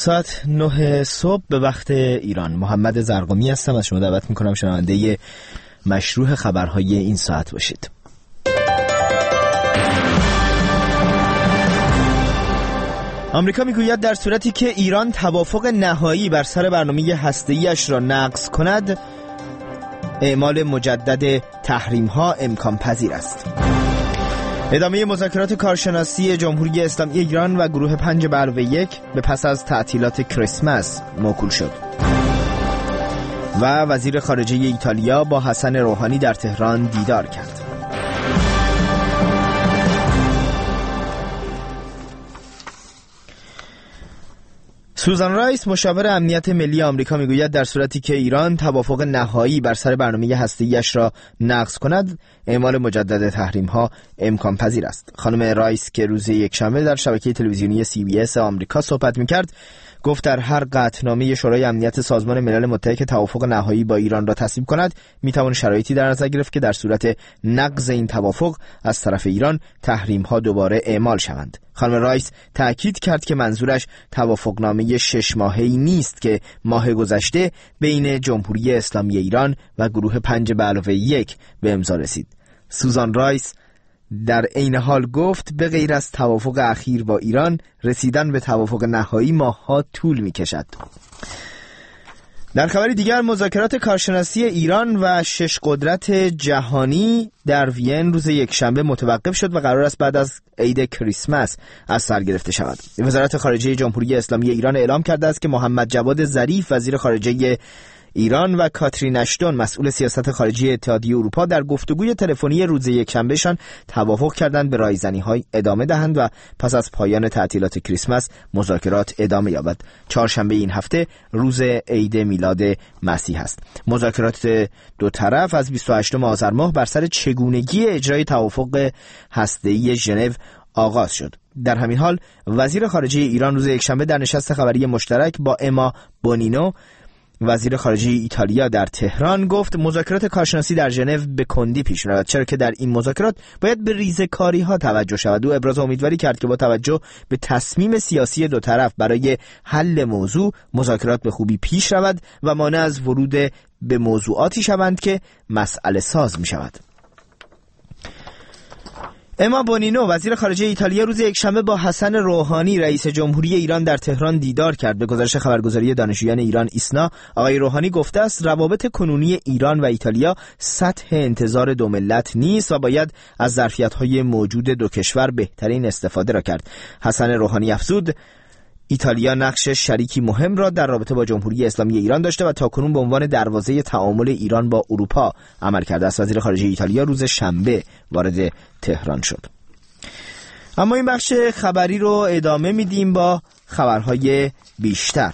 ساعت 9 صبح به وقت ایران. محمد زرقامی هستم، از شما دعوت میکنم شنونده مشروع خبرهای این ساعت باشید. آمریکا میگوید در صورتی که ایران توافق نهایی بر سر برنامه هسته‌ای‌اش را نقض کند، اعمال مجدد تحریم‌ها امکان پذیر است. ادامه مذاکرات کارشناسی جمهوری اسلامی ایران و گروه 5+1 به پس از تعطیلات کریسمس موکول شد. و وزیر خارجه ایتالیا با حسن روحانی در تهران دیدار کرد. سوزان رایس مشاور امنیت ملی آمریکا میگوید در صورتی که ایران توافق نهایی بر سر برنامه هسته‌ای‌اش را نقض کند، اعمال مجدد تحریم‌ها امکان پذیر است. خانم رایس که روز یکشنبه در شبکه تلویزیونی CBS آمریکا صحبت می‌کرد، گفت در هر قطعنامه شورای امنیت سازمان ملل متحد که توافق نهایی با ایران را تصویب کند، میتوان شرایطی در نظر گرفت که در صورت نقض این توافق از طرف ایران تحریم‌ها دوباره اعمال شوند. خانم رایس تأکید کرد که منظورش توافقنامه 6 ماهه‌ای نیست که ماه گذشته بین جمهوری اسلامی ایران و گروه 5+1 به امضا رسید. سوزان رایس در عین حال گفت به غیر از توافق اخیر با ایران، رسیدن به توافق نهایی ماه‌ها طول می‌کشد. در خبری دیگر، مذاکرات کارشناسی ایران و 6 قدرت جهانی در وین روز یکشنبه متوقف شد و قرار است بعد از عید کریسمس از سر گرفته شود. وزارت خارجه جمهوری اسلامی ایران اعلام کرده است که محمد جواد ظریف وزیر خارجه ایران و کاترین اشتون مسئول سیاست خارجی اتحادیه اروپا در گفتگوی تلفنی روز یکشنبهشان توافق کردند به رایزنی‌های ادامه دهند و پس از پایان تعطیلات کریسمس مذاکرات ادامه یابد. چهارشنبه این هفته روز عید میلاد مسیح است. مذاکرات دو طرف از 28 آذر ماه بر سر چگونگی اجرای توافق هسته‌ای ژنو آغاز شد. در همین حال وزیر خارجه ایران روز یکشنبه در نشست خبری مشترک با اما بونینو وزیر خارجه ایتالیا در تهران گفت مذاکرات کارشناسی در ژنو به کندی پیش می‌رود، چرا که در این مذاکرات باید به ریزه‌کاری‌ها توجه شود. او ابراز امیدواری کرد که با توجه به تصمیم سیاسی دو طرف برای حل موضوع، مذاکرات به خوبی پیش رود و مانع از ورود به موضوعاتی شوند که مسئله ساز می‌شود. اما بونینو وزیر خارجه ایتالیا روز یکشنبه با حسن روحانی رئیس جمهوری ایران در تهران دیدار کرد. به گزارش خبرگزاری دانشجویان ایران ایسنا، آقای روحانی گفته است روابط کنونی ایران و ایتالیا سطح انتظار دو ملت نیست و باید از ظرفیت‌های موجود دو کشور بهترین استفاده را کرد. حسن روحانی افزود ایتالیا نقش شریکی مهم را در رابطه با جمهوری اسلامی ایران داشته و تاکنون به عنوان دروازه تعامل ایران با اروپا عمل کرده است. وزیر خارجه ایتالیا روز شنبه وارد تهران شد. اما این بخش خبری رو ادامه میدیم با خبرهای بیشتر.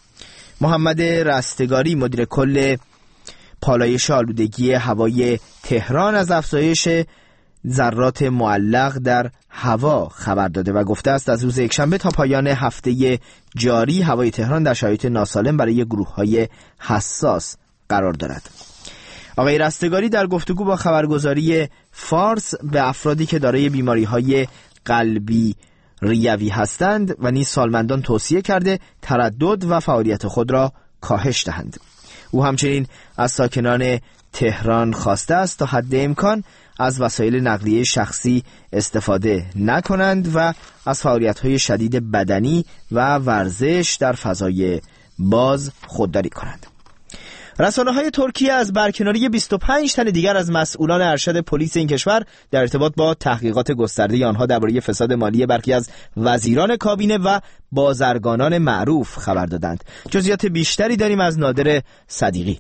محمد رستگاری مدیر کل پالایش آلودگی هوای تهران از افزایش ذرات معلق در هوا خبر داده و گفته است از روز یکشنبه تا پایان هفته جاری هوای تهران در شرایط ناسالم برای گروه‌های حساس قرار دارد. آقای رستگاری در گفتگو با خبرگزاری فارس به افرادی که دارای بیماری‌های قلبی ریوی هستند و نیز سالمندان توصیه کرده تردد و فعالیت خود را کاهش دهند. او همچنین از ساکنان تهران خواسته است تا حد امکان از وسایل نقلیه شخصی استفاده نکنند و از فعالیت‌های شدید بدنی و ورزش در فضای باز خودداری کنند. رسانه‌های ترکیه از برکناری 25 تن دیگر از مسئولان ارشد پلیس این کشور در ارتباط با تحقیقات گسترده آنها درباره فساد مالی برخی از وزیران کابینه و بازرگانان معروف خبر دادند. جزئیات بیشتری داریم از نادر صدیقی.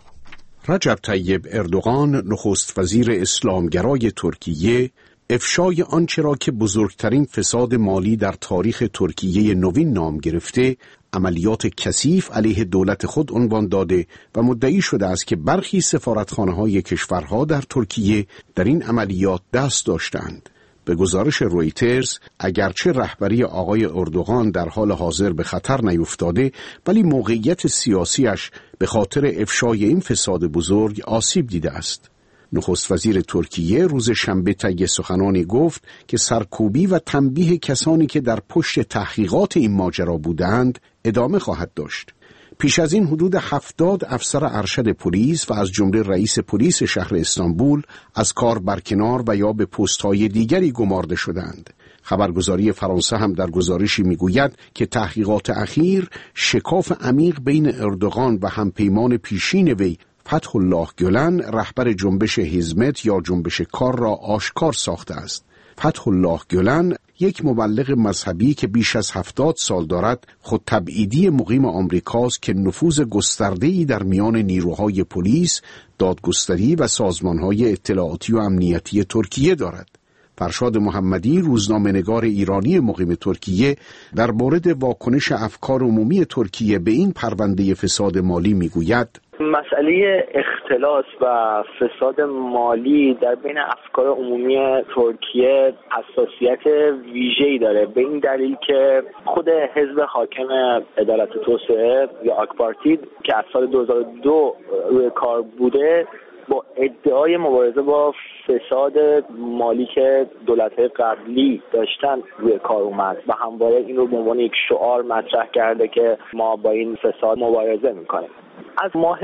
رجب طیب اردوغان نخست وزیر اسلامگرای ترکیه افشای آنچه را که بزرگترین فساد مالی در تاریخ ترکیه نوین نام گرفته عملیات کثیف علیه دولت خود عنوان داده و مدعی شده است که برخی سفارتخانه‌های کشورها در ترکیه در این عملیات دست داشتند. به گزارش رویترز اگرچه رهبری آقای اردوغان در حال حاضر به خطر نیفتاده، ولی موقعیت سیاسیش به خاطر افشای این فساد بزرگ آسیب دیده است. نخست وزیر ترکیه روز شنبه طی سخنانی گفت که سرکوبی و تنبیه کسانی که در پشت تحقیقات این ماجرا بودند ادامه خواهد داشت. پیش از این حدود 70 افسر ارشد پلیس و از جمله رئیس پلیس شهر استانبول از کار برکنار و یا به پست‌های دیگری گمارده شدند. خبرگزاری فرانسه هم در گزارشی میگوید که تحقیقات اخیر شکاف عمیق بین اردوغان و همپیمان پیشین وی فتح الله گلن رهبر جنبش حزمت یا جنبش کار را آشکار ساخته است. فتح الله گلن یک مبلغ مذهبی که بیش از 70 سال دارد خود تبعیدی مقیم آمریکاست که نفوذ گسترده‌ای در میان نیروهای پلیس، دادگستری و سازمانهای اطلاعاتی و امنیتی ترکیه دارد. فرشاد محمدی روزنامه‌نگار ایرانی مقیم ترکیه در مورد واکنش افکار عمومی ترکیه به این پرونده فساد مالی میگوید: مسئله اختلاس و فساد مالی در بین افکار عمومی ترکیه حساسیت ویژه‌ای داره، به این دلیل که خود حزب حاکم عدالت و توسعه یا آک پارتی که از سال 2002 روی کار بوده با ادعای مبارزه با فساد مالی که دولت‌های قبلی داشتن روی کار اومد و همواره این رو به عنوان یک شعار مطرح کرده که ما با این فساد مبارزه می‌کنیم. از ماه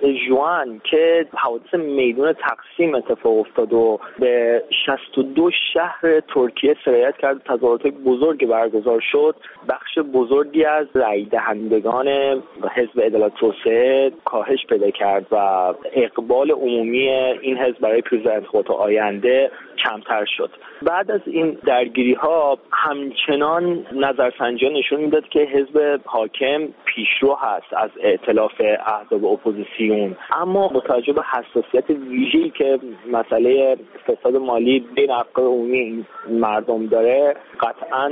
ژوئن که حوادث میدون تقسیم اتفاق افتاد و به 62 شهر ترکیه سرایت کرد، تظاهرات بزرگی برگزار شد، بخش بزرگی از رای دهندگان حزب عدالت و توسعه کاهش پیدا کرد و اقبال عمومی این حزب برای پیروزی انتخابات آینده کمتر شد. بعد از این درگیری ها همچنان نظرسنجی نشون میداد که حزب حاکم پیشرو هست از ائتلاف احزاب اپوزیسیون، اما با توجه به حساسیت ویژه‌ای که مسئله فساد مالی بین افکار عمومی این مردم داره، قطعاً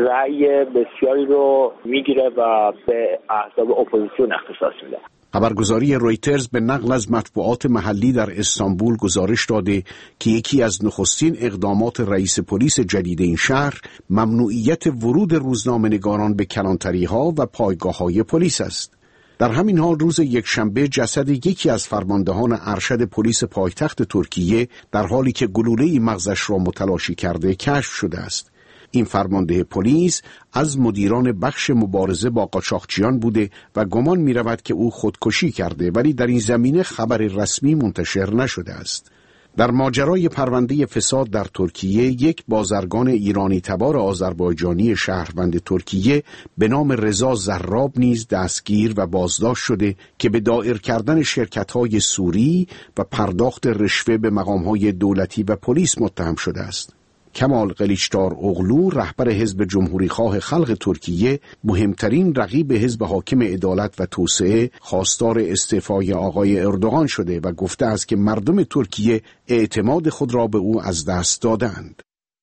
رأی بسیاری رو میگیره و به احزاب اپوزیسیون اختصاص میده. خبرگزاری رویترز به نقل از مطبوعات محلی در استانبول گزارش داده که یکی از نخستین اقدامات رئیس پلیس جدید این شهر ممنوعیت ورود روزنامه‌نگاران به کلانتری‌ها و پایگاه‌های پلیس است. در همین حال روز یکشنبه جسد یکی از فرماندهان ارشد پلیس پایتخت ترکیه در حالی که گلوله‌ای مغزش را متلاشی کرده کشف شده است. این فرمانده پلیس از مدیران بخش مبارزه با قاچاقچیان بوده و گمان می رود که او خودکشی کرده، ولی در این زمینه خبر رسمی منتشر نشده است. در ماجرای پرونده فساد در ترکیه، یک بازرگان ایرانی تبار آذربایجانی شهروند ترکیه به نام رضا زراب نیز دستگیر و بازداشت شده که به دایر کردن شرکت‌های سوری و پرداخت رشوه به مقام‌های دولتی و پلیس متهم شده است. کمال قلیچدار اغلو رهبر حزب جمهوریخواه خلق ترکیه، مهمترین رقیب حزب حاکم عدالت و توسعه، خواستار استعفای آقای اردوغان شده و گفته است که مردم ترکیه اعتماد خود را به او از دست دادند.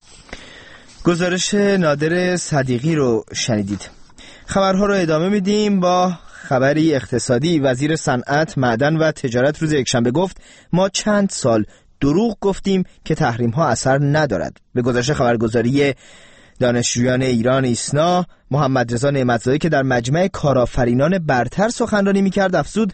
گزارش نادر صدیقی رو شنیدید. خبرها رو ادامه میدیم با خبری اقتصادی. وزیر صنعت، معدن و تجارت روز یکشنبه گفت ما چند سال دروغ گفتیم که تحریم ها اثر ندارد. به گزارش خبرگزاری دانشجویان ایران ایسنا، محمد رضا نعمتزایی که در مجمع کارآفرینان برتر سخنرانی می‌کرد افزود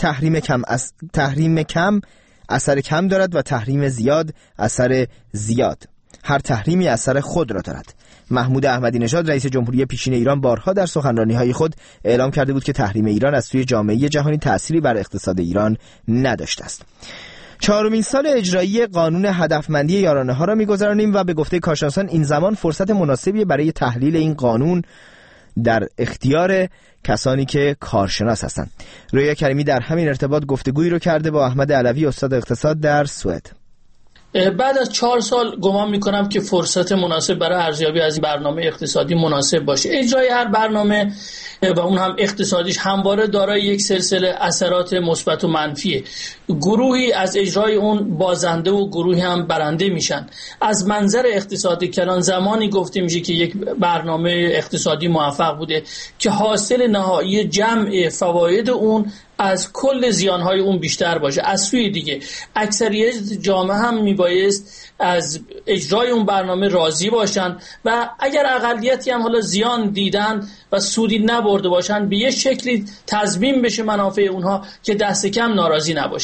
تحریم کم اثر کم دارد و تحریم زیاد اثر زیاد. هر تحریمی اثر خود را دارد. محمود احمدی نژاد رئیس جمهوری پیشین ایران بارها در سخنرانی‌های خود اعلام کرده بود که تحریم ایران از سوی جامعه جهانی تأثیری بر اقتصاد ایران نداشته است. 4مین سال اجرایی قانون هدفمندی یارانه‌ها را می‌گذرانیم و به گفته کارشناسان این زمان فرصت مناسبی برای تحلیل این قانون در اختیار کسانی که کارشناس هستند. رویا کریمی در همین ارتباط گفتگویی رو کرده با احمد علوی استاد اقتصاد در سوئد. بعد از 4 سال گمان میکنم که فرصت مناسب برای ارزیابی از این برنامه اقتصادی مناسب باشه. اجرای هر برنامه و اون هم اقتصادیش همواره دارای یک سلسله اثرات مثبت و منفیه. گروهی از اجرای اون بازنده و گروهی هم برنده میشن. از منظر اقتصادی کلان زمانی گفته میشه که یک برنامه اقتصادی موفق بوده که حاصل نهایی جمع فواید اون از کل زیانهای اون بیشتر باشه. از سوی دیگه اکثریت جامعه هم میبایست از اجرای اون برنامه راضی باشن و اگر اقلیتی هم حالا زیان دیدن و سودی نبرده باشن به یه شکلی تضمین بشه منافع اونها که دست کم ناراضی نباشن.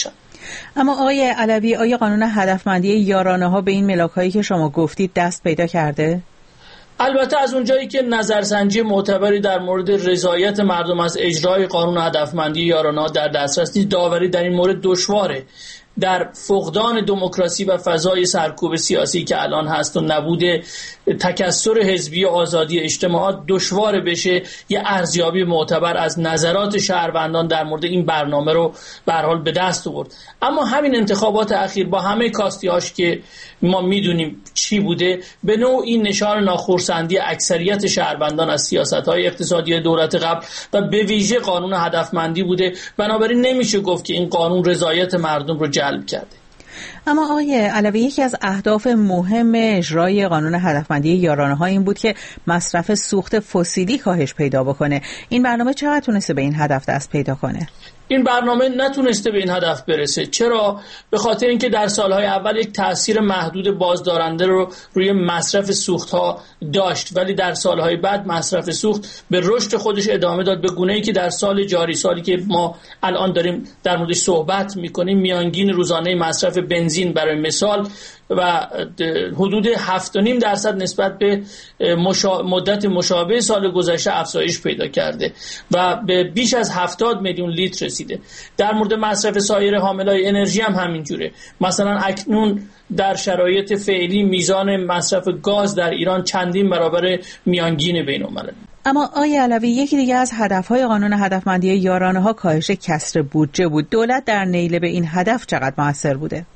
اما آقای علوی، آیا قانون هدفمندی یارانه ها به این ملاک‌هایی که شما گفتید دست پیدا کرده؟ البته از اونجایی که نظرسنجی معتبری در مورد رضایت مردم از اجرای قانون هدفمندی یارانه ها در دسترس نیست، داوری در این مورد دشواره. در فقدان دموکراسی و فضای سرکوب سیاسی که الان هست و نبود تکثر حزبی و آزادی اجتماعات، دشوار بشه یه ارزیابی معتبر از نظرات شهروندان در مورد این برنامه رو به هر حال به دست آورد. اما همین انتخابات اخیر با همه کاستی‌هاش که ما میدونیم چی بوده، به نوعی نشان ناخرسندی اکثریت شهروندان از سیاست‌های اقتصادی دولت قبل و به ویژه قانون هدفمندی بوده. بنابراین نمیشه گفت که این قانون رضایت مردم رو جلب کرده. اما آقای علوی، یکی از اهداف مهم اجرای قانون هدفمندی یارانه ها این بود که مصرف سوخت فسیلی کاهش پیدا بکنه. این برنامه چقدر تونسته به این هدف دست پیدا کنه؟ این برنامه نتونسته به این هدف برسه. چرا؟ به خاطر اینکه در سالهای اول یک تأثیر محدود بازدارنده رو روی مصرف سوخت‌ها داشت، ولی در سالهای بعد مصرف سوخت به رشد خودش ادامه داد، به گونه‌ای که در سال جاری، سالی که ما الان داریم در موردش صحبت می‌کنیم، میانگین روزانه مصرف بنزین برای مثال و حدود 7.5% نسبت به مدت مشابه سال گذشته افزایش پیدا کرده و به بیش از 70 میلیون لیتر رسیده. در مورد مصرف سایر حاملای انرژی هم همینجوره. مثلا اکنون در شرایط فعلی میزان مصرف گاز در ایران چندین برابر میانگین بین‌المللی. اما آقای علوی، یکی دیگه از هدفهای قانون هدفمندی یارانه ها کاهش کسر بودجه بود. دولت در نیل به این هدف چقدر موثر بوده؟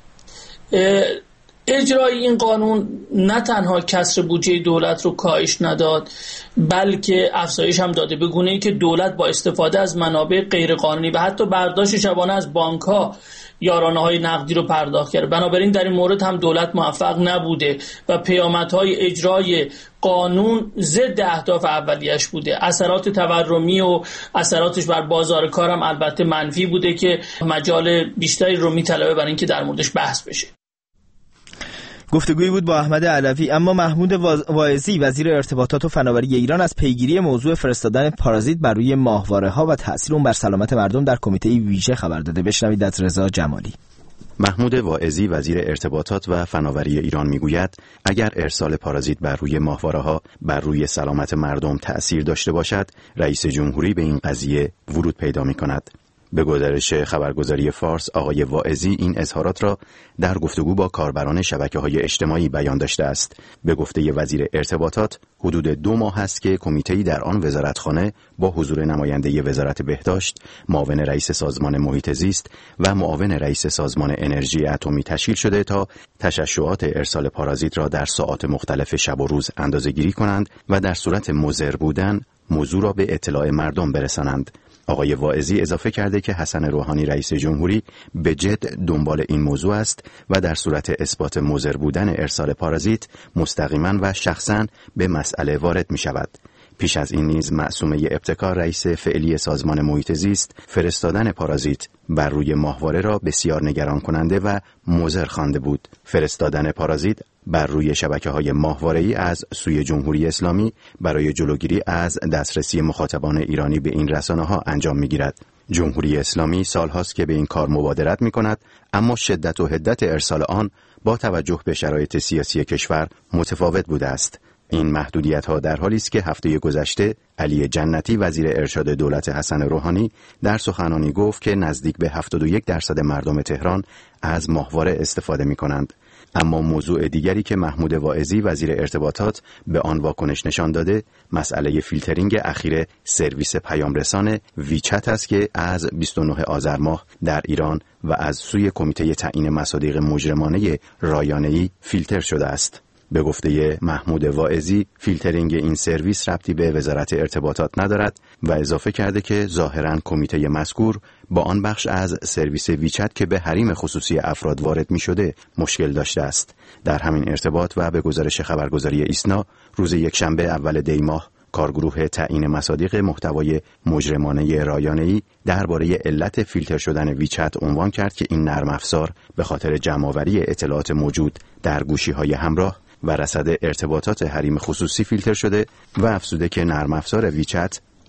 اجرای این قانون نه تنها کسر بودجه دولت رو کاهش نداد، بلکه افزایش هم داده، به گونه‌ای که دولت با استفاده از منابع غیرقانونی و حتی برداشت شبانه از بانک‌ها یارانه‌های نقدی رو پرداخت کرد. بنابراین در این مورد هم دولت موفق نبوده و پیامدهای اجرای قانون ضد اهداف اولیش بوده. اثرات تورمی و اثراتش بر بازار کار هم البته منفی بوده که مجال بیشتری رو میطلبه برای اینکه در موردش بحث بشه. گفتگویی بود با احمد علوی. اما محمود واعظی، وزیر ارتباطات و فناوری ایران، از پیگیری موضوع فرستادن پارازیت بر روی ماهواره‌ها و تأثیر اون بر سلامت مردم در کمیته ویژه خبر داده. بشنوید از رضا جمالی. محمود واعظی، وزیر ارتباطات و فناوری ایران، میگوید اگر ارسال پارازیت بر روی ماهواره‌ها بر روی سلامت مردم تأثیر داشته باشد، رئیس جمهوری به این قضیه ورود پیدا می‌کند. به گزارش خبرگزاری فارس، آقای واعظی این اظهارات را در گفتگو با کاربران شبکه‌های اجتماعی بیان داشته است. به گفته وزیر ارتباطات، حدود 2 ماه است که کمیته‌ای در آن وزارتخانه با حضور نماینده وزارت بهداشت، معاون رئیس سازمان محیط زیست و معاون رئیس سازمان انرژی اتمی تشکیل شده تا تشعشعات ارسال پارازیت را در ساعات مختلف شب و روز اندازه‌گیری کنند و در صورت مضر بودن موضوع را به اطلاع مردم برسانند. آقای واعظی اضافه کرده که حسن روحانی رئیس جمهوری به جد دنبال این موضوع است و در صورت اثبات مضر بودن ارسال پارازیت مستقیما و شخصا به مسئله وارد می شود. پیش از این نیز معصومه ابتکار، رئیس فعلی سازمان محیط زیست، فرستادن پارازیت بر روی ماهواره را بسیار نگران کننده و مضر خوانده بود. فرستادن پارازیت بر روی شبکه‌های ماهواره‌ای از سوی جمهوری اسلامی برای جلوگیری از دسترسی مخاطبان ایرانی به این رسانه‌ها انجام می‌گیرد. جمهوری اسلامی سال‌هاست که به این کار مبادرت می‌کند، اما شدت و حدت ارسال آن با توجه به شرایط سیاسی کشور متفاوت بوده است. این محدودیت‌ها در حالی است که هفته گذشته علی جنتی، وزیر ارشاد دولت حسن روحانی، در سخنرانی گفت که نزدیک به 71% مردم تهران از ماهواره استفاده می‌کنند. اما موضوع دیگری که محمود واعظی، وزیر ارتباطات، به آن واکنش نشان داده، مسئله فیلترینگ اخیر سرویس پیامرسان ویچت است که از 29 آذر ماه در ایران و از سوی کمیته تعیین مصادیق مجرمانه رایانه‌ای فیلتر شده است. به گفته محمود واعظی، فیلترینگ این سرویس ربطی به وزارت ارتباطات ندارد و اضافه کرده که ظاهراً کمیته مذکور با آن بخش از سرویس ویچت که به حریم خصوصی افراد وارد می شده مشکل داشته است. در همین ارتباط و به گزارش خبرگزاری ایسنا، روز یکشنبه اول دی ماه کارگروه تعیین مصادیق محتوای مجرمانه رایانه‌ای درباره علت فیلتر شدن ویچت عنوان کرد که این نرم افزار به خاطر جمع‌آوری اطلاعات موجود در گوشی‌های همراه و رصد ارتباطات حریم خصوصی فیلتر شده و افزوده که نرم افزار ویچت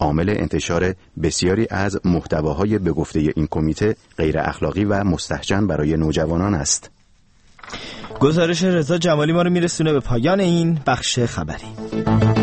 عامل انتشار بسیاری از محتواهای به گفته این کمیته غیر اخلاقی و مستهجن برای نوجوانان است. گزارش رضا جمالی ما رو میرسونه به پایان این بخش خبری.